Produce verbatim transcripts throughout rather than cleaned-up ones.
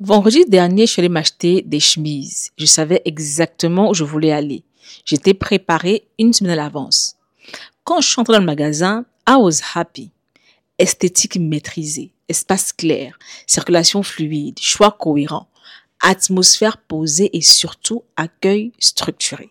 Vendredi dernier, je suis allée m'acheter des chemises. Je savais exactement où je voulais aller. J'étais préparée une semaine à l'avance. Quand je suis entrée dans le magasin, I was happy. Esthétique maîtrisée, espace clair, circulation fluide, choix cohérent, atmosphère posée et surtout accueil structuré.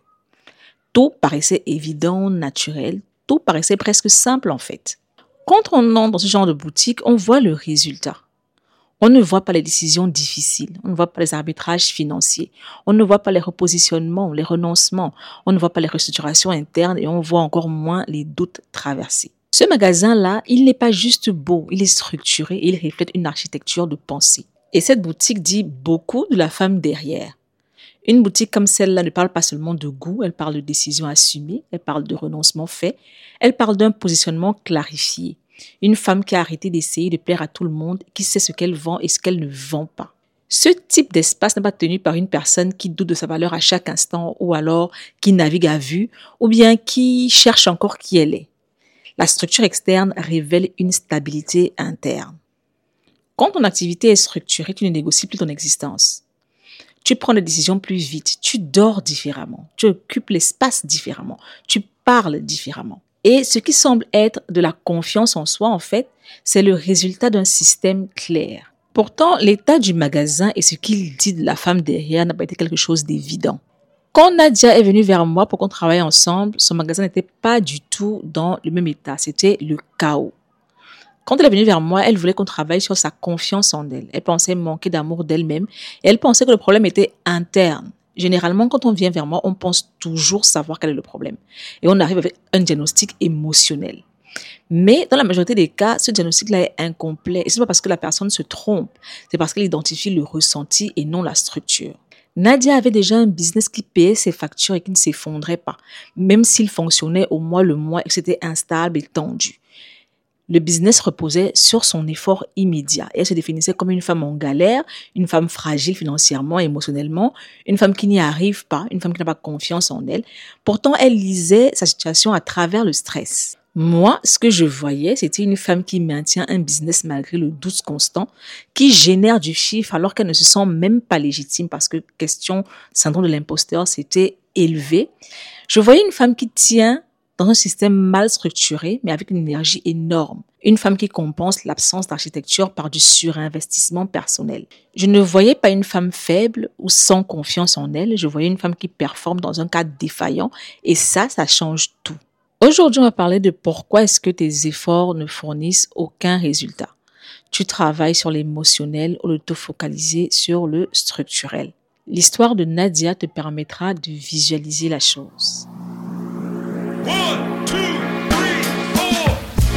Tout paraissait évident, naturel, tout paraissait presque simple en fait. Quand on entre dans ce genre de boutique, on voit le résultat. On ne voit pas les décisions difficiles, on ne voit pas les arbitrages financiers, on ne voit pas les repositionnements, les renoncements, on ne voit pas les restructurations internes et on voit encore moins les doutes traversés. Ce magasin-là, il n'est pas juste beau, il est structuré et il reflète une architecture de pensée. Et cette boutique dit beaucoup de la femme derrière. Une boutique comme celle-là ne parle pas seulement de goût, elle parle de décisions assumées, elle parle de renoncements faits, elle parle d'un positionnement clarifié. Une femme qui a arrêté d'essayer de plaire à tout le monde, qui sait ce qu'elle vend et ce qu'elle ne vend pas. Ce type d'espace n'est pas tenu par une personne qui doute de sa valeur à chaque instant ou alors qui navigue à vue ou bien qui cherche encore qui elle est. La structure externe révèle une stabilité interne. Quand ton activité est structurée, tu ne négocies plus ton existence. Tu prends des décisions plus vite, tu dors différemment, tu occupes l'espace différemment, tu parles différemment. Et ce qui semble être de la confiance en soi, en fait, c'est le résultat d'un système clair. Pourtant, l'état du magasin et ce qu'il dit de la femme derrière n'a pas été quelque chose d'évident. Quand Nadia est venue vers moi pour qu'on travaille ensemble, son magasin n'était pas du tout dans le même état. C'était le chaos. Quand elle est venue vers moi, elle voulait qu'on travaille sur sa confiance en elle. Elle pensait manquer d'amour d'elle-même et elle pensait que le problème était interne. Généralement, quand on vient vers moi, on pense toujours savoir quel est le problème. Et on arrive avec un diagnostic émotionnel. Mais dans la majorité des cas, ce diagnostic-là est incomplet. Et ce n'est pas parce que la personne se trompe. C'est parce qu'elle identifie le ressenti et non la structure. Nadia avait déjà un business qui payait ses factures et qui ne s'effondrait pas. Même s'il fonctionnait au mois le mois et que c'était instable et tendu. Le business reposait sur son effort immédiat. Et elle se définissait comme une femme en galère, une femme fragile financièrement, émotionnellement, une femme qui n'y arrive pas, une femme qui n'a pas confiance en elle. Pourtant, elle lisait sa situation à travers le stress. Moi, ce que je voyais, c'était une femme qui maintient un business malgré le doute constant, qui génère du chiffre alors qu'elle ne se sent même pas légitime parce que question syndrome de l'imposteur, c'était élevé. Je voyais une femme qui tient dans un système mal structuré, mais avec une énergie énorme. Une femme qui compense l'absence d'architecture par du surinvestissement personnel. Je ne voyais pas une femme faible ou sans confiance en elle. Je voyais une femme qui performe dans un cadre défaillant. Et ça, ça change tout. Aujourd'hui, on va parler de pourquoi est-ce que tes efforts ne fournissent aucun résultat. Tu travailles sur l'émotionnel au lieu de te focaliser sur le structurel. L'histoire de Nadia te permettra de visualiser la chose. One, two, three, four.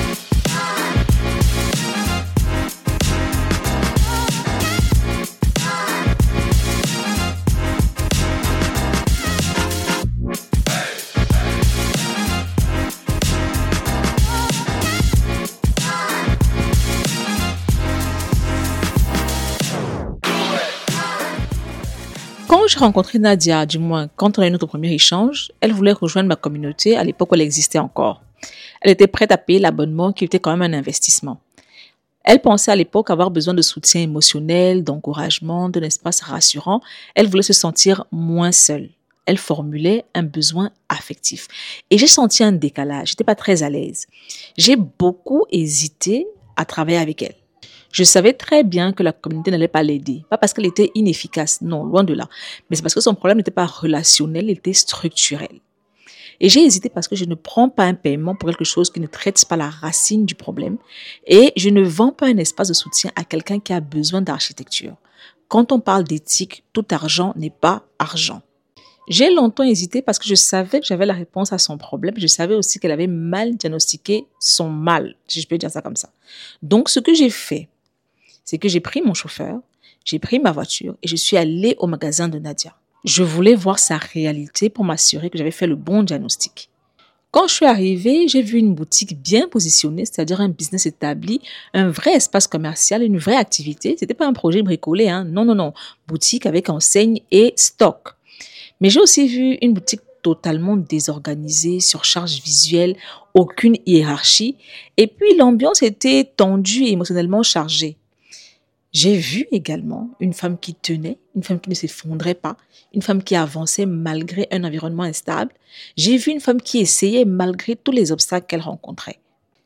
Quand j'ai rencontré Nadia, du moins quand on a eu notre premier échange, elle voulait rejoindre ma communauté à l'époque où elle existait encore. Elle était prête à payer l'abonnement qui était quand même un investissement. Elle pensait à l'époque avoir besoin de soutien émotionnel, d'encouragement, d'un espace rassurant. Elle voulait se sentir moins seule. Elle formulait un besoin affectif. Et j'ai senti un décalage, j'étais pas très à l'aise. J'ai beaucoup hésité à travailler avec elle. Je savais très bien que la communauté n'allait pas l'aider. Pas parce qu'elle était inefficace, non, loin de là. Mais c'est parce que son problème n'était pas relationnel, il était structurel. Et j'ai hésité parce que je ne prends pas un paiement pour quelque chose qui ne traite pas la racine du problème. Et je ne vends pas un espace de soutien à quelqu'un qui a besoin d'architecture. Quand on parle d'éthique, tout argent n'est pas argent. J'ai longtemps hésité parce que je savais que j'avais la réponse à son problème. Je savais aussi qu'elle avait mal diagnostiqué son mal, si je peux dire ça comme ça. Donc, ce que j'ai fait, c'est que j'ai pris mon chauffeur, j'ai pris ma voiture et je suis allée au magasin de Nadia. Je voulais voir sa réalité pour m'assurer que j'avais fait le bon diagnostic. Quand je suis arrivée, j'ai vu une boutique bien positionnée, c'est-à-dire un business établi, un vrai espace commercial, une vraie activité. C'était pas un projet bricolé, hein. Non, non, non. Boutique avec enseigne et stock. Mais j'ai aussi vu une boutique totalement désorganisée, surcharge visuelle, aucune hiérarchie. Et puis l'ambiance était tendue et émotionnellement chargée. J'ai vu également une femme qui tenait, une femme qui ne s'effondrait pas, une femme qui avançait malgré un environnement instable. J'ai vu une femme qui essayait malgré tous les obstacles qu'elle rencontrait.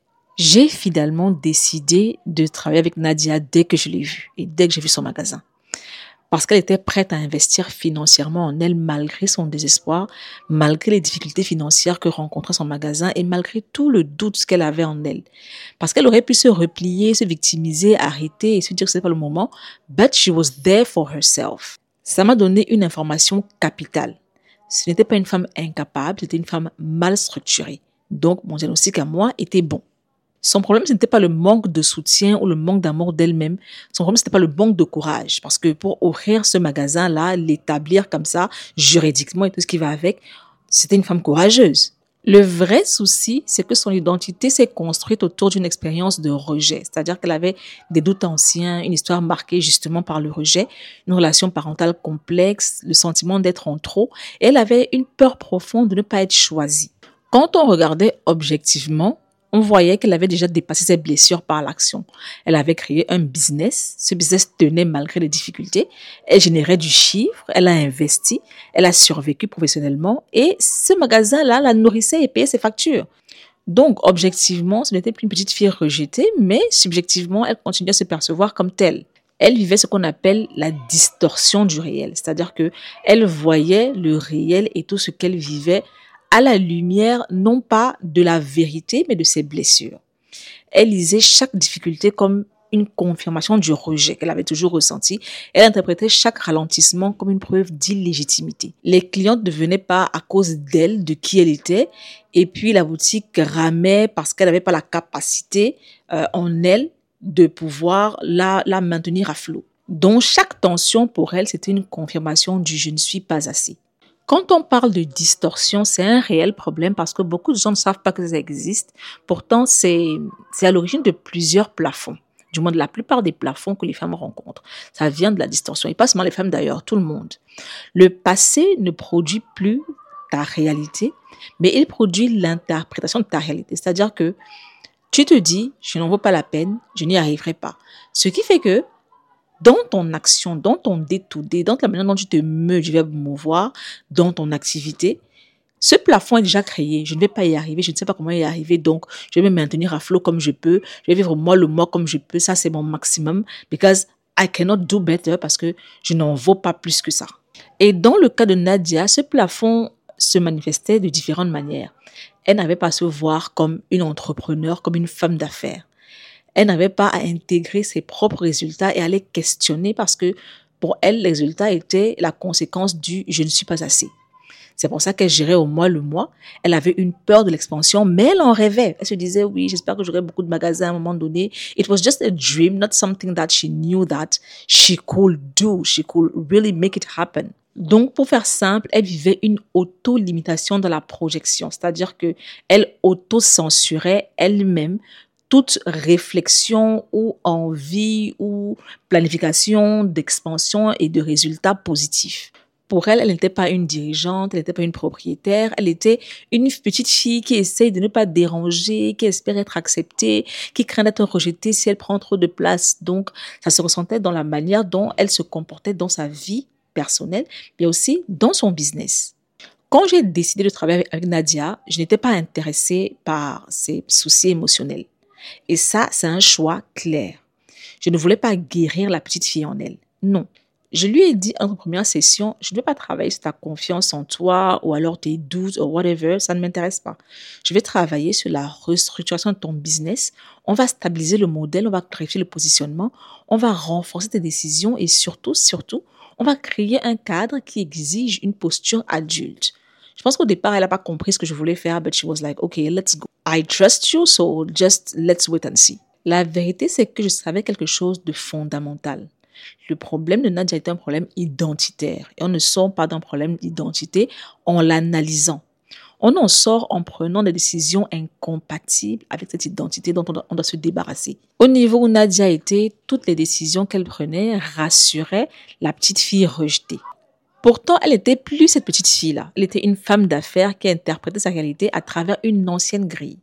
J'ai finalement décidé de travailler avec Nadia dès que je l'ai vue et dès que j'ai vu son magasin. Parce qu'elle était prête à investir financièrement en elle malgré son désespoir, malgré les difficultés financières que rencontrait son magasin et malgré tout le doute qu'elle avait en elle. Parce qu'elle aurait pu se replier, se victimiser, arrêter et se dire que ce n'est pas le moment, but she was there for herself. Ça m'a donné une information capitale. Ce n'était pas une femme incapable, c'était une femme mal structurée. Donc, mon diagnostic à moi était bon. Son problème, ce n'était pas le manque de soutien ou le manque d'amour d'elle-même. Son problème, ce n'était pas le manque de courage. Parce que pour ouvrir ce magasin-là, l'établir comme ça, juridiquement et tout ce qui va avec, c'était une femme courageuse. Le vrai souci, c'est que son identité s'est construite autour d'une expérience de rejet. C'est-à-dire qu'elle avait des doutes anciens, une histoire marquée justement par le rejet, une relation parentale complexe, le sentiment d'être en trop. Et elle avait une peur profonde de ne pas être choisie. Quand on regardait objectivement, on voyait qu'elle avait déjà dépassé ses blessures par l'action. Elle avait créé un business. Ce business tenait malgré les difficultés. Elle générait du chiffre. Elle a investi. Elle a survécu professionnellement. Et ce magasin-là la nourrissait et payait ses factures. Donc, objectivement, ce n'était plus une petite fille rejetée, mais subjectivement, elle continuait à se percevoir comme telle. Elle vivait ce qu'on appelle la distorsion du réel. C'est-à-dire que elle voyait le réel et tout ce qu'elle vivait à la lumière, non pas de la vérité, mais de ses blessures. Elle lisait chaque difficulté comme une confirmation du rejet qu'elle avait toujours ressenti. Elle interprétait chaque ralentissement comme une preuve d'illégitimité. Les clientes ne venaient pas à cause d'elle, de qui elle était, et puis la boutique ramait parce qu'elle n'avait pas la capacité euh, en elle de pouvoir la, la maintenir à flot. Donc chaque tension pour elle, c'était une confirmation du « je ne suis pas assez ». Quand on parle de distorsion, c'est un réel problème parce que beaucoup de gens ne savent pas que ça existe. Pourtant, c'est, c'est à l'origine de plusieurs plafonds. Du moins, de la plupart des plafonds que les femmes rencontrent. Ça vient de la distorsion. Et pas seulement les femmes d'ailleurs, tout le monde. Le passé ne produit plus ta réalité, mais il produit l'interprétation de ta réalité. C'est-à-dire que tu te dis, je n'en vaut pas la peine, je n'y arriverai pas. Ce qui fait que dans ton action, dans ton day-to-day, dans la manière dont tu te me, je vais me mouvoir, dans ton activité, ce plafond est déjà créé. Je ne vais pas y arriver, je ne sais pas comment y arriver, donc je vais me maintenir à flot comme je peux. Je vais vivre moi le mois comme je peux. Ça, c'est mon maximum. Because I cannot do better parce que je n'en vaux pas plus que ça. Et dans le cas de Nadia, ce plafond se manifestait de différentes manières. Elle n'avait pas à se voir comme une entrepreneur, comme une femme d'affaires. Elle n'avait pas à intégrer ses propres résultats et à les questionner parce que pour elle, les résultats étaient la conséquence du « je ne suis pas assez ». C'est pour ça qu'elle gérait au mois le mois. Elle avait une peur de l'expansion, mais elle en rêvait. Elle se disait, oui, j'espère que j'aurai beaucoup de magasins à un moment donné. It was just a dream, not something that she knew that she could do. She could really make it happen. Donc, pour faire simple, elle vivait une auto-limitation dans la projection. C'est-à-dire que elle auto-censurait elle-même toute réflexion ou envie ou planification d'expansion et de résultats positifs. Pour elle, elle n'était pas une dirigeante, elle n'était pas une propriétaire, elle était une petite fille qui essaye de ne pas déranger, qui espère être acceptée, qui craint d'être rejetée si elle prend trop de place. Donc, ça se ressentait dans la manière dont elle se comportait dans sa vie personnelle, mais aussi dans son business. Quand j'ai décidé de travailler avec Nadia, je n'étais pas intéressée par ses soucis émotionnels. Et ça, c'est un choix clair. Je ne voulais pas guérir la petite fille en elle. Non. Je lui ai dit en première session, je ne vais pas travailler sur ta confiance en toi ou alors tes doutes ou whatever, ça ne m'intéresse pas. Je vais travailler sur la restructuration de ton business. On va stabiliser le modèle, on va clarifier le positionnement, on va renforcer tes décisions et surtout, surtout, on va créer un cadre qui exige une posture adulte. Je pense qu'au départ, elle n'a pas compris ce que je voulais faire, but she was like, okay, let's go. I trust you, so just let's wait and see. La vérité, c'est que je savais quelque chose de fondamental. Le problème de Nadia était un problème identitaire. Et on ne sort pas d'un problème d'identité en l'analysant. On en sort en prenant des décisions incompatibles avec cette identité dont on doit, on doit se débarrasser. Au niveau où Nadia était, toutes les décisions qu'elle prenait rassuraient la petite fille rejetée. Pourtant, elle n'était plus cette petite fille-là. Elle était une femme d'affaires qui interprétait sa réalité à travers une ancienne grille.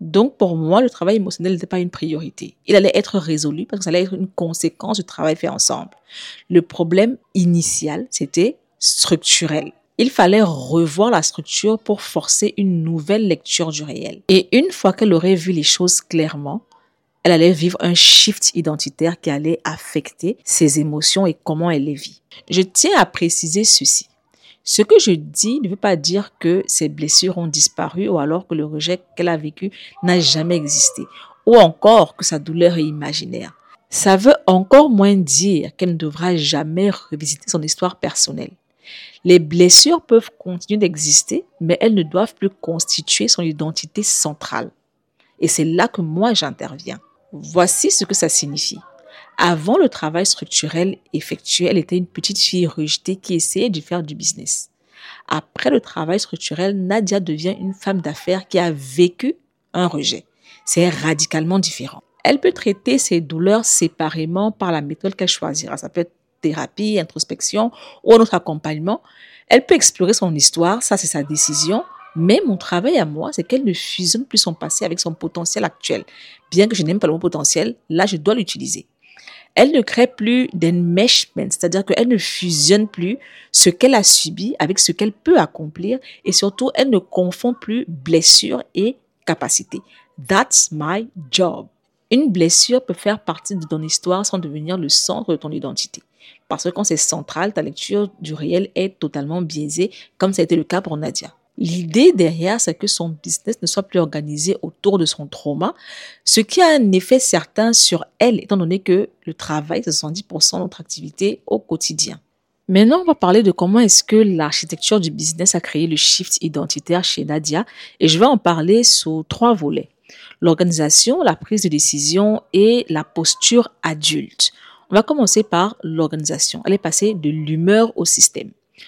Donc, pour moi, le travail émotionnel n'était pas une priorité. Il allait être résolu parce que ça allait être une conséquence du travail fait ensemble. Le problème initial, c'était structurel. Il fallait revoir la structure pour forcer une nouvelle lecture du réel. Et une fois qu'elle aurait vu les choses clairement, elle allait vivre un shift identitaire qui allait affecter ses émotions et comment elle les vit. Je tiens à préciser ceci. Ce que je dis ne veut pas dire que ses blessures ont disparu ou alors que le rejet qu'elle a vécu n'a jamais existé ou encore que sa douleur est imaginaire. Ça veut encore moins dire qu'elle ne devra jamais revisiter son histoire personnelle. Les blessures peuvent continuer d'exister, mais elles ne doivent plus constituer son identité centrale. Et c'est là que moi j'interviens. Voici ce que ça signifie. Avant le travail structurel effectué, elle était une petite fille rejetée qui essayait de faire du business. Après le travail structurel, Nadia devient une femme d'affaires qui a vécu un rejet. C'est radicalement différent. Elle peut traiter ses douleurs séparément par la méthode qu'elle choisira. Ça peut être thérapie, introspection ou un autre accompagnement. Elle peut explorer son histoire, ça c'est sa décision. Mais mon travail à moi, c'est qu'elle ne fusionne plus son passé avec son potentiel actuel. Bien que je n'aime pas le mot potentiel, là je dois l'utiliser. Elle ne crée plus d'enmeshment, c'est-à-dire qu'elle ne fusionne plus ce qu'elle a subi avec ce qu'elle peut accomplir et surtout, elle ne confond plus blessure et capacité. That's my job. Une blessure peut faire partie de ton histoire sans devenir le centre de ton identité. Parce que quand c'est central, ta lecture du réel est totalement biaisée, comme ça a été le cas pour Nadia. L'idée derrière, c'est que son business ne soit plus organisé autour de son trauma, ce qui a un effet certain sur elle, étant donné que le travail, c'est soixante-dix pour cent de notre activité au quotidien. Maintenant, on va parler de comment est-ce que l'architecture du business a créé le shift identitaire chez Nadia, et je vais en parler sous trois volets. L'organisation, la prise de décision et la posture adulte. On va commencer par l'organisation. Elle est passée de l'humeur au système.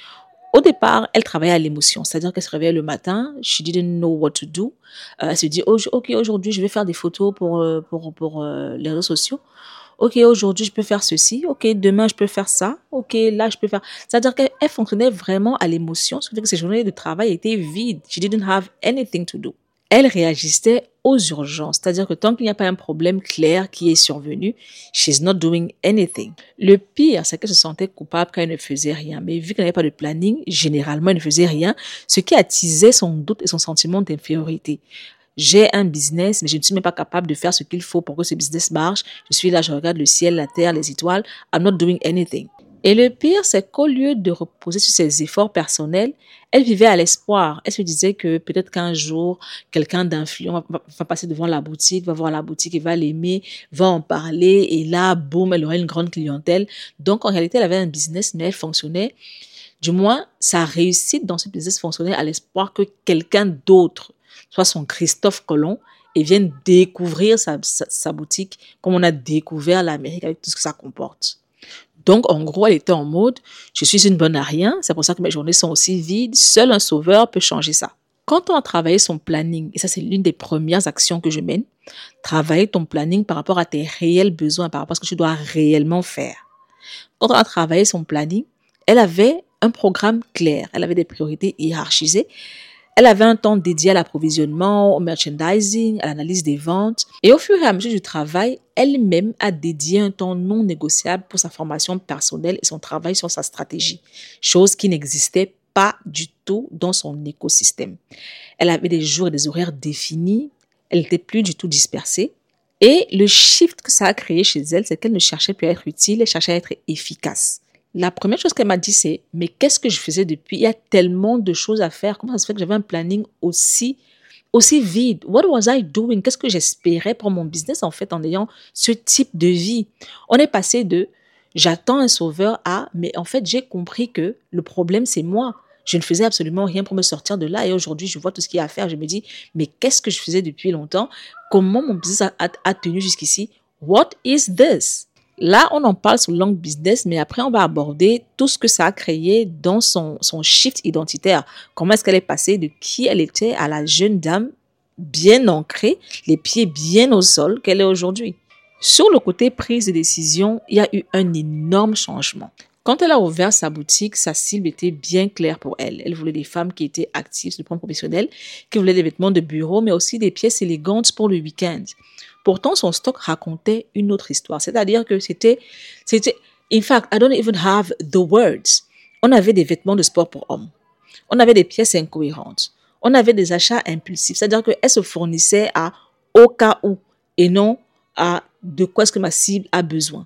Au départ, elle travaillait à l'émotion, c'est-à-dire qu'elle se réveillait le matin, she didn't know what to do. Euh, elle se dit, oh, ok, aujourd'hui, je vais faire des photos pour, euh, pour, pour euh, les réseaux sociaux. Ok, aujourd'hui, je peux faire ceci. Ok, demain, je peux faire ça. Ok, là, je peux faire... C'est-à-dire qu'elle elle fonctionnait vraiment à l'émotion, ce qui fait que ses journées de travail étaient vides. She didn't have anything to do. Elle réagissait aux urgences, c'est-à-dire que tant qu'il n'y a pas un problème clair qui est survenu, she's not doing anything. Le pire, c'est qu'elle se sentait coupable quand elle ne faisait rien. Mais vu qu'elle n'avait pas de planning, généralement, elle ne faisait rien, ce qui attisait son doute et son sentiment d'infériorité. J'ai un business, mais je ne suis même pas capable de faire ce qu'il faut pour que ce business marche. Je suis là, je regarde le ciel, la terre, les étoiles. I'm not doing anything. Et le pire, c'est qu'au lieu de reposer sur ses efforts personnels, elle vivait à l'espoir. Elle se disait que peut-être qu'un jour, quelqu'un d'influent va, va passer devant la boutique, va voir la boutique et va l'aimer, va en parler. Et là, boum, elle aurait une grande clientèle. Donc, en réalité, elle avait un business, mais elle fonctionnait. Du moins, sa réussite dans ce business fonctionnait à l'espoir que quelqu'un d'autre, soit son Christophe Colomb, et vienne découvrir sa, sa, sa boutique comme on a découvert l'Amérique avec tout ce que ça comporte. Donc, en gros, elle était en mode, je suis une bonne à rien, c'est pour ça que mes journées sont aussi vides, seul un sauveur peut changer ça. Quand on a travaillé son planning, et ça c'est l'une des premières actions que je mène, travailler ton planning par rapport à tes réels besoins, par rapport à ce que tu dois réellement faire. Quand on a travaillé son planning, elle avait un programme clair, elle avait des priorités hiérarchisées, elle avait un temps dédié à l'approvisionnement, au merchandising, à l'analyse des ventes. Et au fur et à mesure du travail, elle-même a dédié un temps non négociable pour sa formation personnelle et son travail sur sa stratégie. Chose qui n'existait pas du tout dans son écosystème. Elle avait des jours et des horaires définis. Elle n'était plus du tout dispersée. Et le shift que ça a créé chez elle, c'est qu'elle ne cherchait plus à être utile, elle cherchait à être efficace. La première chose qu'elle m'a dit, c'est « Mais qu'est-ce que je faisais depuis? Il y a tellement de choses à faire. Comment ça se fait que j'avais un planning aussi, aussi vide? What was I doing? Qu'est-ce que j'espérais pour mon business, en fait, en ayant ce type de vie? » On est passé de « J'attends un sauveur » à « Mais en fait, j'ai compris que le problème, c'est moi. Je ne faisais absolument rien pour me sortir de là. Et aujourd'hui, je vois tout ce qu'il y a à faire. Je me dis « Mais qu'est-ce que je faisais depuis longtemps? Comment mon business a, a, a tenu jusqu'ici? What is this? » Là, on en parle sous l'angle business, mais après, on va aborder tout ce que ça a créé dans son, son shift identitaire. Comment est-ce qu'elle est passée de qui elle était à la jeune dame bien ancrée, les pieds bien au sol qu'elle est aujourd'hui. Sur le côté prise de décision, il y a eu un énorme changement. Quand elle a ouvert sa boutique, sa cible était bien claire pour elle. Elle voulait des femmes qui étaient actives sur le plan professionnel, qui voulaient des vêtements de bureau, mais aussi des pièces élégantes pour le week-end. Pourtant, son stock racontait une autre histoire. C'est-à-dire que c'était, c'était, in fact, I don't even have the words. On avait des vêtements de sport pour hommes. On avait des pièces incohérentes. On avait des achats impulsifs. C'est-à-dire qu'elle se fournissait à au cas où et non à de quoi est-ce que ma cible a besoin.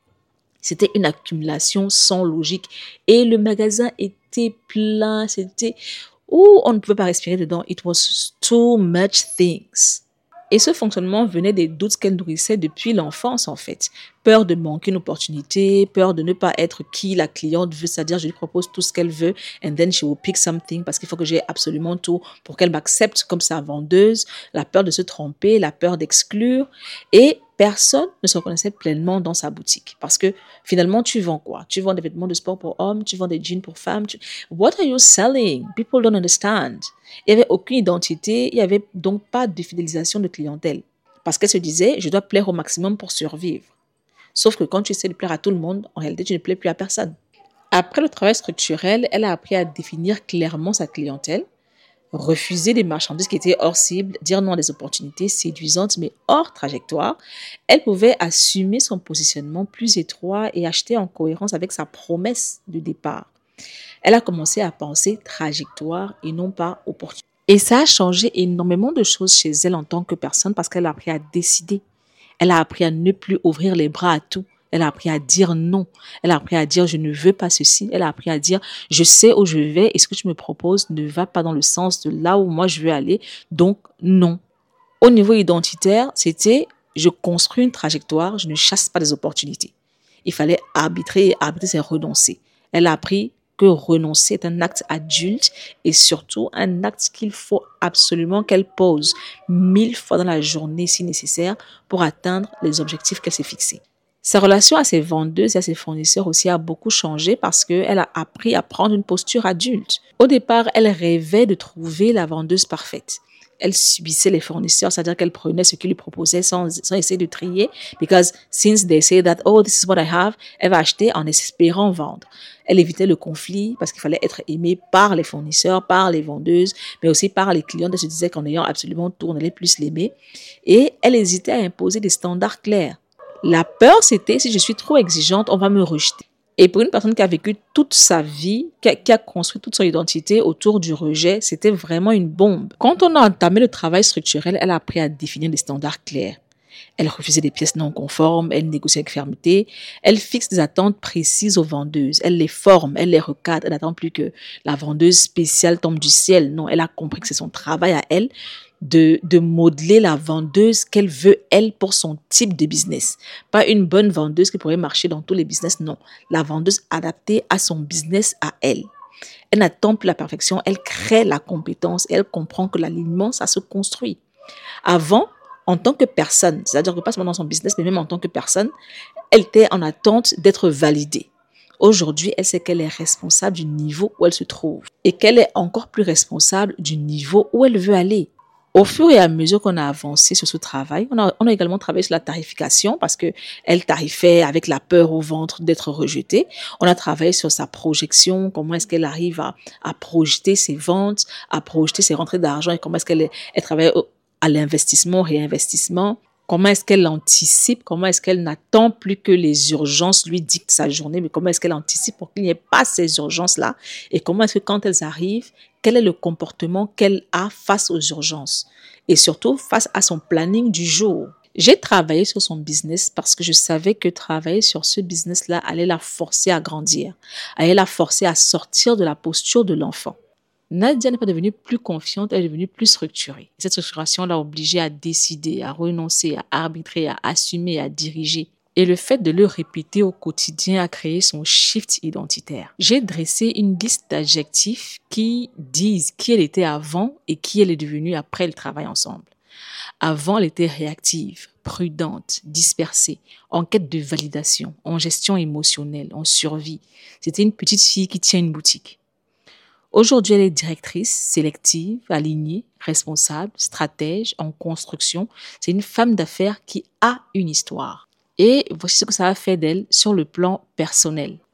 C'était une accumulation sans logique. Et le magasin était plein. C'était où on ne pouvait pas respirer dedans. It was too much things. Et ce fonctionnement venait des doutes qu'elle nourrissait depuis l'enfance, en fait. Peur de manquer une opportunité, peur de ne pas être qui la cliente veut, c'est-à-dire je lui propose tout ce qu'elle veut and then she will pick something parce qu'il faut que j'ai absolument tout pour qu'elle m'accepte comme sa vendeuse, la peur de se tromper, la peur d'exclure et personne ne se reconnaissait pleinement dans sa boutique parce que finalement, tu vends quoi? Tu vends des vêtements de sport pour hommes, tu vends des jeans pour femmes. Tu... What are you selling? People don't understand. Il n'y avait aucune identité, il n'y avait donc pas de fidélisation de clientèle. Parce qu'elle se disait, je dois plaire au maximum pour survivre. Sauf que quand tu essaies de plaire à tout le monde, en réalité, tu ne plais plus à personne. Après le travail structurel, elle a appris à définir clairement sa clientèle, refuser des marchandises qui étaient hors cible, dire non à des opportunités séduisantes mais hors trajectoire. Elle pouvait assumer son positionnement plus étroit et acheter en cohérence avec sa promesse de départ. Elle a commencé à penser trajectoire et non pas opportunité. Et ça a changé énormément de choses chez elle en tant que personne parce qu'elle a appris à décider. Elle a appris à ne plus ouvrir les bras à tout. Elle a appris à dire non. Elle a appris à dire je ne veux pas ceci. Elle a appris à dire je sais où je vais et ce que tu me proposes ne va pas dans le sens de là où moi je veux aller. Donc non. Au niveau identitaire, c'était je construis une trajectoire, je ne chasse pas des opportunités. Il fallait arbitrer et arbitrer, c'est renoncer. Elle a appris que renoncer est un acte adulte et surtout un acte qu'il faut absolument qu'elle pose mille fois dans la journée si nécessaire pour atteindre les objectifs qu'elle s'est fixés. Sa relation à ses vendeuses et à ses fournisseurs aussi a beaucoup changé parce qu'elle a appris à prendre une posture adulte. Au départ, elle rêvait de trouver la vendeuse parfaite. Elle subissait les fournisseurs, c'est-à-dire qu'elle prenait ce qu'ils lui proposaient sans, sans essayer de trier. Because since they say that, oh, this is what I have, elle va acheter en espérant vendre. Elle évitait le conflit parce qu'il fallait être aimée par les fournisseurs, par les vendeuses, mais aussi par les clients. Elle se disait qu'en ayant absolument tout, on allait plus l'aimer. Et elle hésitait à imposer des standards clairs. La peur, c'était si je suis trop exigeante, on va me rejeter. Et pour une personne qui a vécu toute sa vie, qui a, qui a construit toute son identité autour du rejet, c'était vraiment une bombe. Quand on a entamé le travail structurel, elle a appris à définir des standards clairs. Elle refusait des pièces non conformes, elle négociait avec fermeté, elle fixe des attentes précises aux vendeuses, elle les forme, elle les recadre, elle n'attend plus que la vendeuse spéciale tombe du ciel. Non, elle a compris que c'est son travail à elle de, de modeler la vendeuse qu'elle veut, elle, pour son type de business. Pas une bonne vendeuse qui pourrait marcher dans tous les business, non. La vendeuse adaptée à son business à elle. Elle n'attend plus la perfection, elle crée la compétence et elle comprend que l'alignement, ça se construit. Avant, en tant que personne, c'est-à-dire que pas seulement dans son business, mais même en tant que personne, elle était en attente d'être validée. Aujourd'hui, elle sait qu'elle est responsable du niveau où elle se trouve et qu'elle est encore plus responsable du niveau où elle veut aller. Au fur et à mesure qu'on a avancé sur ce travail, on a, on a également travaillé sur la tarification parce que elle tarifait avec la peur au ventre d'être rejetée. On a travaillé sur sa projection, comment est-ce qu'elle arrive à, à projeter ses ventes, à projeter ses rentrées d'argent et comment est-ce qu'elle elle travaille au, à l'investissement, réinvestissement. Comment est-ce qu'elle anticipe, comment est-ce qu'elle n'attend plus que les urgences lui dictent sa journée, mais comment est-ce qu'elle anticipe pour qu'il n'y ait pas ces urgences-là et comment est-ce que quand elles arrivent, quel est le comportement qu'elle a face aux urgences et surtout face à son planning du jour. J'ai travaillé sur son business parce que je savais que travailler sur ce business-là allait la forcer à grandir, allait la forcer à sortir de la posture de l'enfant. Nadia n'est pas devenue plus confiante, elle est devenue plus structurée. Cette structuration l'a obligée à décider, à renoncer, à arbitrer, à assumer, à diriger. Et le fait de le répéter au quotidien a créé son shift identitaire. J'ai dressé une liste d'adjectifs qui disent qui elle était avant et qui elle est devenue après le travail ensemble. Avant, elle était réactive, prudente, dispersée, en quête de validation, en gestion émotionnelle, en survie. C'était une petite fille qui tient une boutique. Aujourd'hui, elle est directrice, sélective, alignée, responsable, stratège, en construction. C'est une femme d'affaires qui a une histoire. Et voici ce que ça a fait d'elle sur le plan personnel.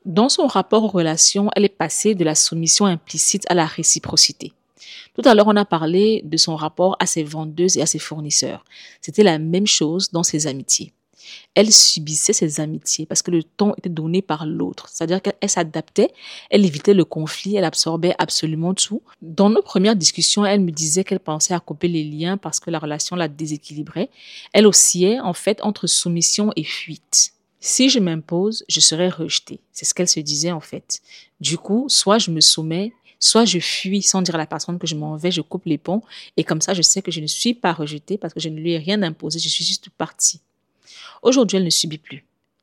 Dans son rapport aux relations, elle est passée de la soumission implicite à la réciprocité. Tout à l'heure, on a parlé de son rapport à ses vendeuses et à ses fournisseurs. C'était la même chose dans ses amitiés. Elle subissait ses amitiés parce que le ton était donné par l'autre. C'est-à-dire qu'elle s'adaptait, elle évitait le conflit, elle absorbait absolument tout. Dans nos premières discussions, elle me disait qu'elle pensait à couper les liens parce que la relation la déséquilibrait. Elle oscillait en fait entre soumission et fuite. Si je m'impose, je serai rejetée. C'est ce qu'elle se disait en fait. Du coup, soit je me soumets, soit je fuis sans dire à la personne que je m'en vais, je coupe les ponts et comme ça, je sais que je ne suis pas rejetée parce que je ne lui ai rien imposé, je suis juste partie. Aujourd'hui, elle ne subit plus.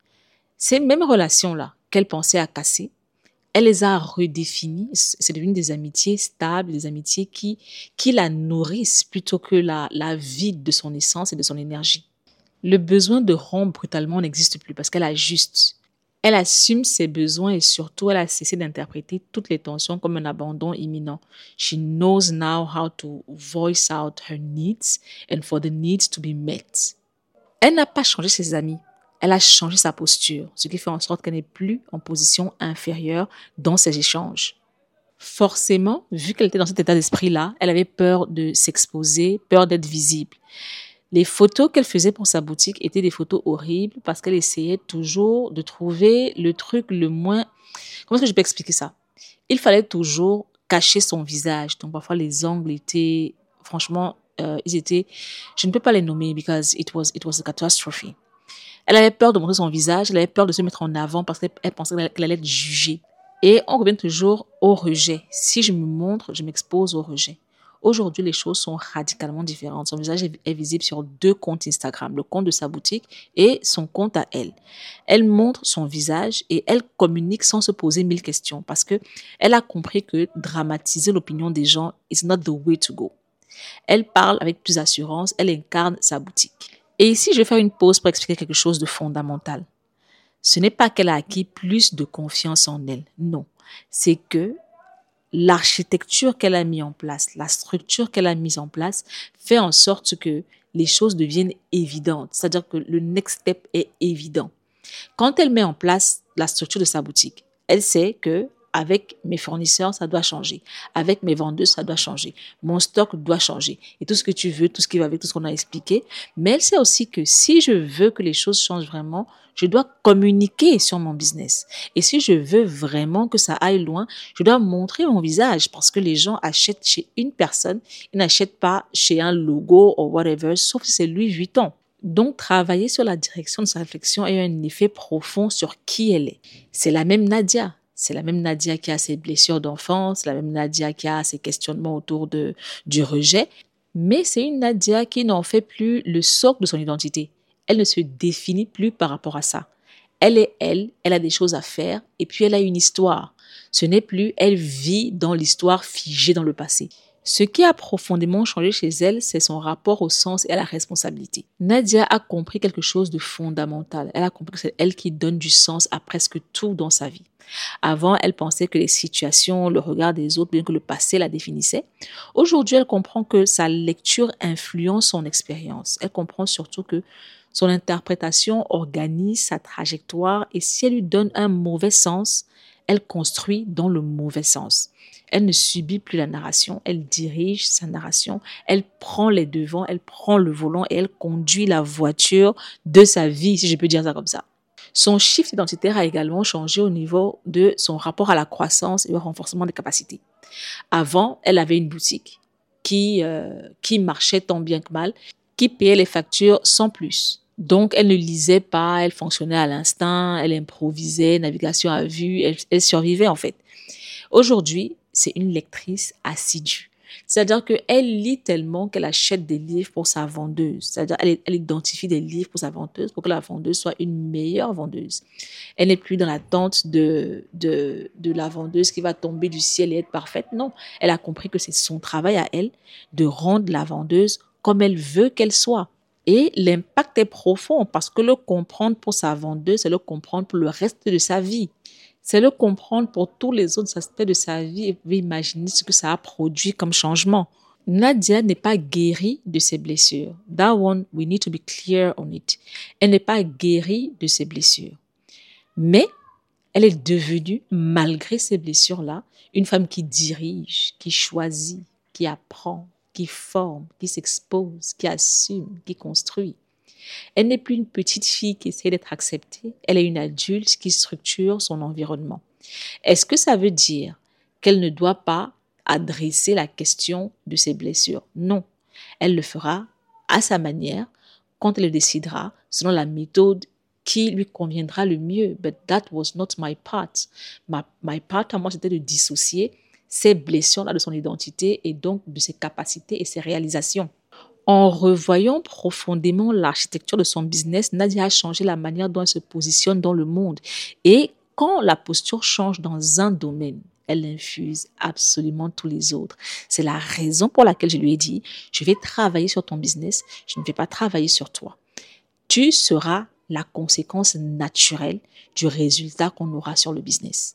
Ces mêmes relations-là qu'elle pensait à casser, elle les a redéfinies. C'est devenu des amitiés stables, des amitiés qui, qui la nourrissent plutôt que la, la vide de son essence et de son énergie. Le besoin de rompre brutalement n'existe plus parce qu'elle ajuste. Elle assume ses besoins et surtout, elle a cessé d'interpréter toutes les tensions comme un abandon imminent. She knows now how to voice out her needs and for the needs to be met. Elle n'a pas changé ses amis. Elle a changé sa posture, ce qui fait en sorte qu'elle n'est plus en position inférieure dans ses échanges. Forcément, vu qu'elle était dans cet état d'esprit-là, elle avait peur de s'exposer, peur d'être visible. Les photos qu'elle faisait pour sa boutique étaient des photos horribles parce qu'elle essayait toujours de trouver le truc le moins... Comment est-ce que je peux expliquer ça? Il fallait toujours cacher son visage. Donc parfois les ongles étaient... Franchement, euh, ils étaient... Je ne peux pas les nommer because it was, it was a catastrophe. Elle avait peur de montrer son visage, elle avait peur de se mettre en avant parce qu'elle pensait qu'elle allait être jugée. Et on revient toujours au rejet. Si je me montre, je m'expose au rejet. Aujourd'hui, les choses sont radicalement différentes. Son visage est visible sur deux comptes Instagram, le compte de sa boutique et son compte à elle. Elle montre son visage et elle communique sans se poser mille questions parce que elle a compris que dramatiser l'opinion des gens is not the way to go. Elle parle avec plus d'assurance, elle incarne sa boutique. Et ici, je vais faire une pause pour expliquer quelque chose de fondamental. Ce n'est pas qu'elle a acquis plus de confiance en elle, non. C'est que l'architecture qu'elle a mise en place, la structure qu'elle a mise en place fait en sorte que les choses deviennent évidentes. C'est-à-dire que le next step est évident. Quand elle met en place la structure de sa boutique, elle sait que avec mes fournisseurs, ça doit changer. Avec mes vendeuses, ça doit changer. Mon stock doit changer. Et tout ce que tu veux, tout ce qui va avec, tout ce qu'on a expliqué. Mais elle sait aussi que si je veux que les choses changent vraiment, je dois communiquer sur mon business. Et si je veux vraiment que ça aille loin, je dois montrer mon visage parce que les gens achètent chez une personne, ils n'achètent pas chez un logo ou whatever, sauf si c'est Louis Vuitton. Donc, travailler sur la direction de sa réflexion a un effet profond sur qui elle est. C'est la même Nadia. C'est la même Nadia qui a ses blessures d'enfance, c'est la même Nadia qui a ses questionnements autour de, du rejet. Mais c'est une Nadia qui n'en fait plus le socle de son identité. Elle ne se définit plus par rapport à ça. Elle est elle, elle a des choses à faire et puis elle a une histoire. Ce n'est plus, elle vit dans l'histoire figée dans le passé. Ce qui a profondément changé chez elle, c'est son rapport au sens et à la responsabilité. Nadia a compris quelque chose de fondamental. Elle a compris que c'est elle qui donne du sens à presque tout dans sa vie. Avant, elle pensait que les situations, le regard des autres, bien que le passé la définissait. Aujourd'hui, elle comprend que sa lecture influence son expérience. Elle comprend surtout que son interprétation organise sa trajectoire et si elle lui donne un mauvais sens, elle construit dans le mauvais sens. Elle ne subit plus la narration, elle dirige sa narration, elle prend les devants, elle prend le volant et elle conduit la voiture de sa vie, si je peux dire ça comme ça. Son shift identitaire a également changé au niveau de son rapport à la croissance et au renforcement des capacités. Avant, elle avait une boutique qui, euh, qui marchait tant bien que mal, qui payait les factures sans plus. Donc, elle ne lisait pas, elle fonctionnait à l'instinct, elle improvisait, navigation à vue, elle, elle survivait en fait. Aujourd'hui, c'est une lectrice assidue. C'est-à-dire qu'elle lit tellement qu'elle achète des livres pour sa vendeuse. C'est-à-dire qu'elle elle identifie des livres pour sa vendeuse pour que la vendeuse soit une meilleure vendeuse. Elle n'est plus dans l'attente de, de, de la vendeuse qui va tomber du ciel et être parfaite. Non, elle a compris que c'est son travail à elle de rendre la vendeuse comme elle veut qu'elle soit. Et l'impact est profond parce que le comprendre pour sa vendeuse, c'est le comprendre pour le reste de sa vie. C'est le comprendre pour tous les autres aspects de sa vie et puis imaginer ce que ça a produit comme changement. Nadia n'est pas guérie de ses blessures. That one, we need to be clear on it. Elle n'est pas guérie de ses blessures. Mais Elle est devenue, malgré ces blessures-là, une femme qui dirige, qui choisit, qui apprend, qui forme, qui s'expose, qui assume, qui construit. Elle n'est plus une petite fille qui essaie d'être acceptée, elle est une adulte qui structure son environnement. Est-ce que ça veut dire qu'elle ne doit pas adresser la question de ses blessures? Non, elle le fera à sa manière, quand elle le décidera, selon la méthode qui lui conviendra le mieux. But that was not my part. My, my part à moi, c'était de dissocier ces blessures-là de son identité et donc de ses capacités et ses réalisations. En revoyant profondément l'architecture de son business, Nadia a changé la manière dont elle se positionne dans le monde. Et quand la posture change dans un domaine, elle infuse absolument tous les autres. C'est la raison pour laquelle je lui ai dit, je vais travailler sur ton business, je ne vais pas travailler sur toi. Tu seras la conséquence naturelle du résultat qu'on aura sur le business.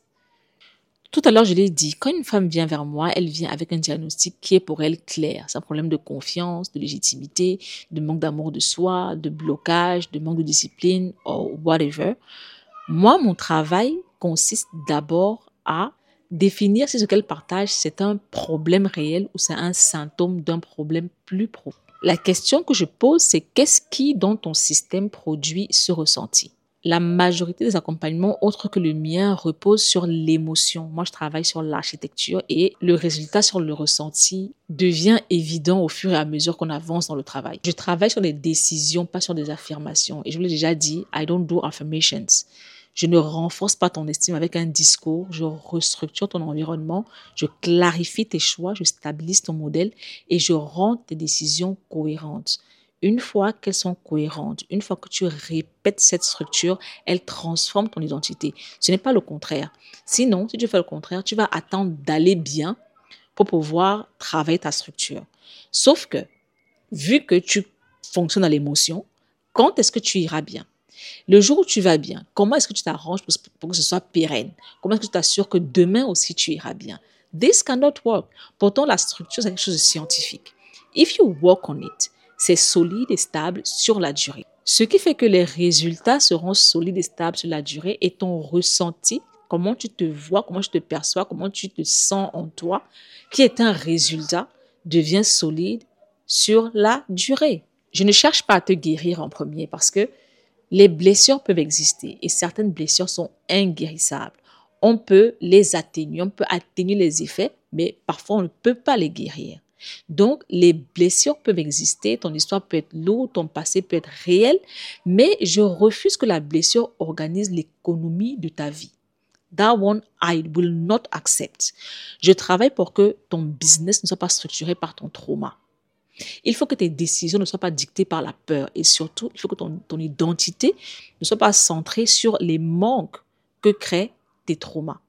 Tout à l'heure, je l'ai dit, quand une femme vient vers moi, elle vient avec un diagnostic qui est pour elle clair. C'est un problème de confiance, de légitimité, de manque d'amour de soi, de blocage, de manque de discipline, ou whatever. Moi, mon travail consiste d'abord à définir si ce qu'elle partage, c'est un problème réel ou c'est un symptôme d'un problème plus profond. La question que je pose, c'est qu'est-ce qui, dans ton système, produit ce ressenti? La majorité des accompagnements autres que le mien reposent sur l'émotion. Moi, je travaille sur l'architecture et le résultat sur le ressenti devient évident au fur et à mesure qu'on avance dans le travail. Je travaille sur des décisions, pas sur des affirmations. Et je vous l'ai déjà dit, I don't do affirmations. Je ne renforce pas ton estime avec un discours, je restructure ton environnement, je clarifie tes choix, je stabilise ton modèle et je rends tes décisions cohérentes. Une fois qu'elles sont cohérentes, une fois que tu répètes cette structure, elle transforme ton identité. Ce n'est pas le contraire. Sinon, si tu fais le contraire, tu vas attendre d'aller bien pour pouvoir travailler ta structure. Sauf que, vu que tu fonctionnes à l'émotion, quand est-ce que tu iras bien? Le jour où tu vas bien, comment est-ce que tu t'arranges pour, pour que ce soit pérenne? Comment est-ce que tu t'assures que demain aussi tu iras bien? This cannot work. Pourtant, la structure, c'est quelque chose de scientifique. If you work on it, c'est solide et stable sur la durée. Ce qui fait que les résultats seront solides et stables sur la durée et ton ressenti, comment tu te vois, comment tu te perçois, comment tu te sens en toi, qui est un résultat, devient solide sur la durée. Je ne cherche pas à te guérir en premier parce que les blessures peuvent exister et certaines blessures sont inguérissables. On peut les atténuer, on peut atténuer les effets, mais parfois on ne peut pas les guérir. Donc, les blessures peuvent exister, ton histoire peut être lourde, ton passé peut être réel, mais je refuse que la blessure organise l'économie de ta vie. That one, I will not accept. Je travaille pour que ton business ne soit pas structuré par ton trauma. Il faut que tes décisions ne soient pas dictées par la peur et surtout, il faut que ton, ton identité ne soit pas centrée sur les manques que créent tes traumas.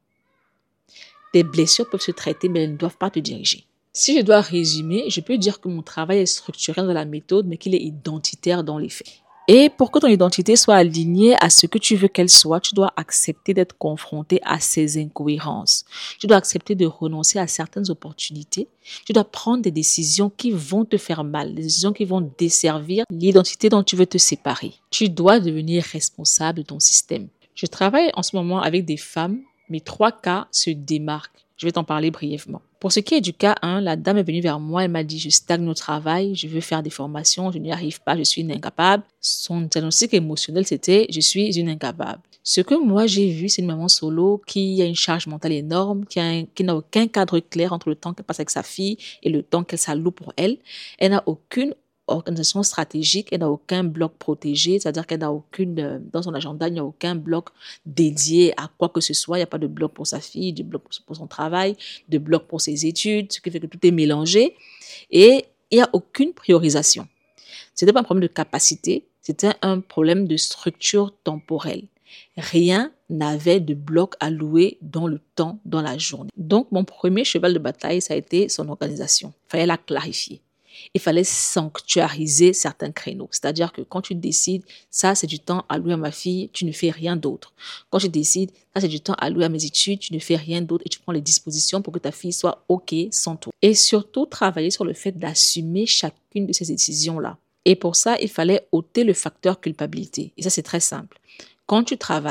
Tes blessures peuvent se traiter, mais elles ne doivent pas te diriger. Si je dois résumer, je peux dire que mon travail est structurel dans la méthode, mais qu'il est identitaire dans les faits. Et pour que ton identité soit alignée à ce que tu veux qu'elle soit, tu dois accepter d'être confronté à ces incohérences. Tu dois accepter de renoncer à certaines opportunités. Tu dois prendre des décisions qui vont te faire mal, des décisions qui vont desservir l'identité dont tu veux te séparer. Tu dois devenir responsable de ton système. Je travaille en ce moment avec des femmes, mais trois cas se démarquent. Je vais t'en parler brièvement. Pour ce qui est du cas un, la dame est venue vers moi, elle m'a dit « je stagne au travail, je veux faire des formations, je n'y arrive pas, je suis une incapable ». Son diagnostic émotionnel, c'était « je suis une incapable ». Ce que moi j'ai vu, c'est une maman solo qui a une charge mentale énorme, qui, a un, qui n'a aucun cadre clair entre le temps qu'elle passe avec sa fille et le temps qu'elle s'alloue pour elle. Elle n'a aucune organisation stratégique, elle n'a aucun bloc protégé, c'est-à-dire qu'elle n'a aucune, dans son agenda, il n'y a aucun bloc dédié à quoi que ce soit. Il n'y a pas de bloc pour sa fille, de bloc pour son travail, de bloc pour ses études, ce qui fait que tout est mélangé et il n'y a aucune priorisation. Ce n'était pas un problème de capacité, c'était un problème de structure temporelle. Rien n'avait de bloc alloué dans le temps, dans la journée. Donc, mon premier cheval de bataille, ça a été son organisation. Il fallait la clarifier. Il fallait sanctuariser certains créneaux. C'est-à-dire que quand tu décides, ça c'est du temps alloué à ma fille, tu ne fais rien d'autre. Quand tu décides, ça c'est du temps alloué à mes études, tu ne fais rien d'autre et tu prends les dispositions pour que ta fille soit OK sans toi. Et surtout, travailler sur le fait d'assumer chacune de ces décisions-là. Et pour ça, il fallait ôter le facteur culpabilité. Et ça, c'est très simple. Quand tu travailles,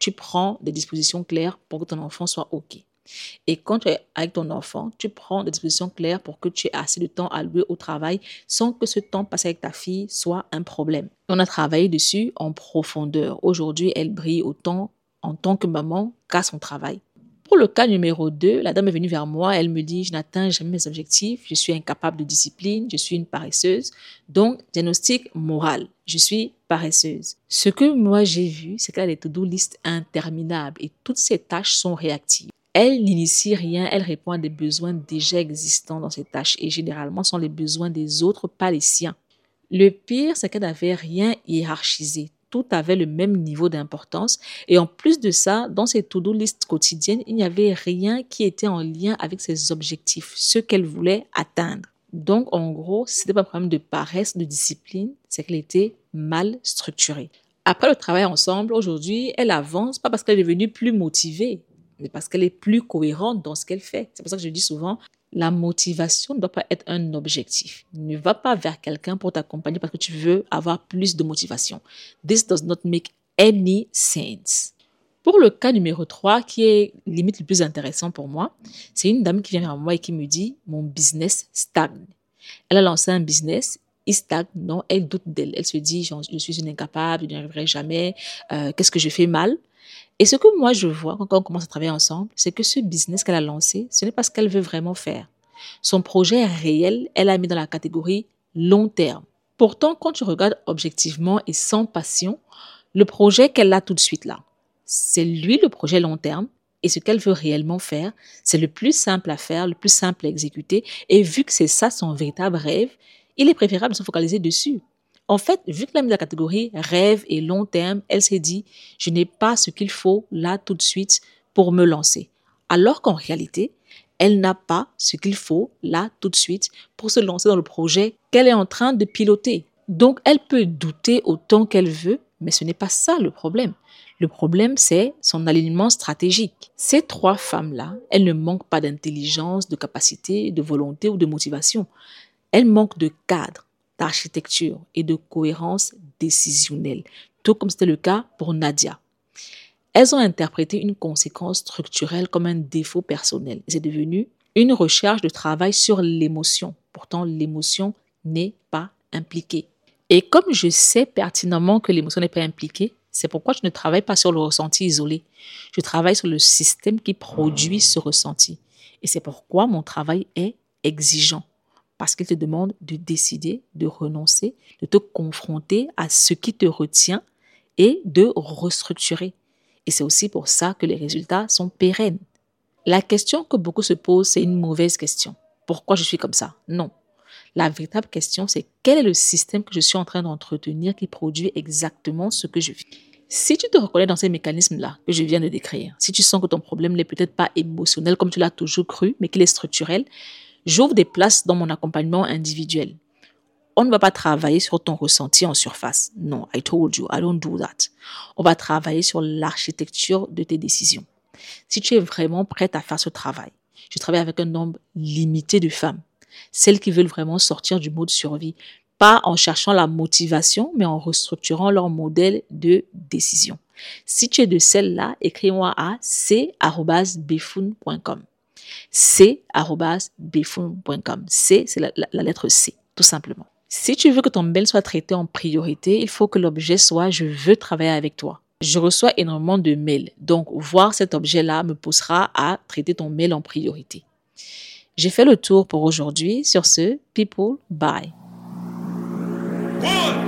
tu prends des dispositions claires pour que ton enfant soit OK. Et quand tu es avec ton enfant, tu prends des dispositions claires pour que tu aies assez de temps à allouer au travail sans que ce temps passé avec ta fille soit un problème. On a travaillé dessus en profondeur. Aujourd'hui, elle brille autant en tant que maman qu'à son travail. Pour le cas numéro deux, la dame est venue vers moi, elle me dit « Je n'atteins jamais mes objectifs, je suis incapable de discipline, je suis une paresseuse. » Donc, diagnostic moral, je suis paresseuse. Ce que moi j'ai vu, c'est qu'elle a des to-do list interminables et toutes ses tâches sont réactives. Elle n'initie rien, elle répond à des besoins déjà existants dans ses tâches et généralement sont les besoins des autres, pas les siens. Le pire, c'est qu'elle n'avait rien hiérarchisé. Tout avait le même niveau d'importance et en plus de ça, dans ses to-do list quotidiennes, il n'y avait rien qui était en lien avec ses objectifs, ce qu'elle voulait atteindre. Donc, en gros, ce n'était pas un problème de paresse, de discipline, c'est qu'elle était mal structurée. Après le travail ensemble, aujourd'hui, elle avance, pas parce qu'elle est devenue plus motivée, mais parce qu'elle est plus cohérente dans ce qu'elle fait. C'est pour ça que je dis souvent, la motivation ne doit pas être un objectif. Ne va pas vers quelqu'un pour t'accompagner parce que tu veux avoir plus de motivation. This does not make any sense. Pour le cas numéro trois, qui est limite le plus intéressant pour moi, c'est une dame qui vient vers moi et qui me dit « Mon business stagne ». Elle a lancé un business, il stagne, non, elle doute d'elle. Elle se dit « Je suis une incapable, je n'y arriverai jamais, euh, qu'est-ce que je fais mal ?» Et ce que moi je vois quand on commence à travailler ensemble, c'est que ce business qu'elle a lancé, ce n'est pas ce qu'elle veut vraiment faire. Son projet réel, elle a mis dans la catégorie long terme. Pourtant, quand tu regardes objectivement et sans passion, le projet qu'elle a tout de suite là, c'est lui le projet long terme et ce qu'elle veut réellement faire, c'est le plus simple à faire, le plus simple à exécuter. Et vu que c'est ça son véritable rêve, il est préférable de se focaliser dessus. En fait, vu qu'elle a mis la catégorie rêve et long terme, elle s'est dit « je n'ai pas ce qu'il faut là tout de suite pour me lancer ». Alors qu'en réalité, elle n'a pas ce qu'il faut là tout de suite pour se lancer dans le projet qu'elle est en train de piloter. Donc, elle peut douter autant qu'elle veut, mais ce n'est pas ça le problème. Le problème, c'est son alignement stratégique. Ces trois femmes-là, elles ne manquent pas d'intelligence, de capacité, de volonté ou de motivation. Elles manquent de cadre, d'architecture et de cohérence décisionnelle, tout comme c'était le cas pour Nadia. Elles ont interprété une conséquence structurelle comme un défaut personnel. C'est devenu une recherche de travail sur l'émotion. Pourtant, l'émotion n'est pas impliquée. Et comme je sais pertinemment que l'émotion n'est pas impliquée, c'est pourquoi je ne travaille pas sur le ressenti isolé. Je travaille sur le système qui produit ce ressenti. Et c'est pourquoi mon travail est exigeant. Parce qu'il te demande de décider, de renoncer, de te confronter à ce qui te retient et de restructurer. Et c'est aussi pour ça que les résultats sont pérennes. La question que beaucoup se posent, c'est une mauvaise question. Pourquoi je suis comme ça? Non. La véritable question, c'est quel est le système que je suis en train d'entretenir qui produit exactement ce que je vis? Si tu te reconnais dans ces mécanismes-là que je viens de décrire, si tu sens que ton problème n'est peut-être pas émotionnel comme tu l'as toujours cru, mais qu'il est structurel, j'ouvre des places dans mon accompagnement individuel. On ne va pas travailler sur ton ressenti en surface. Non, I told you, I don't do that. On va travailler sur l'architecture de tes décisions. Si tu es vraiment prête à faire ce travail, je travaille avec un nombre limité de femmes, celles qui veulent vraiment sortir du mode survie, pas en cherchant la motivation, mais en restructurant leur modèle de décision. Si tu es de celles-là, écris-moi à c arobase befoun point com. c arobase befoun point com. C, c'est la, la, la lettre C, tout simplement. Si tu veux que ton mail soit traité en priorité, il faut que l'objet soit « Je veux travailler avec toi ». Je reçois énormément de mails, donc voir cet objet-là me poussera à traiter ton mail en priorité. J'ai fait le tour pour aujourd'hui. Sur ce, people, bye. One.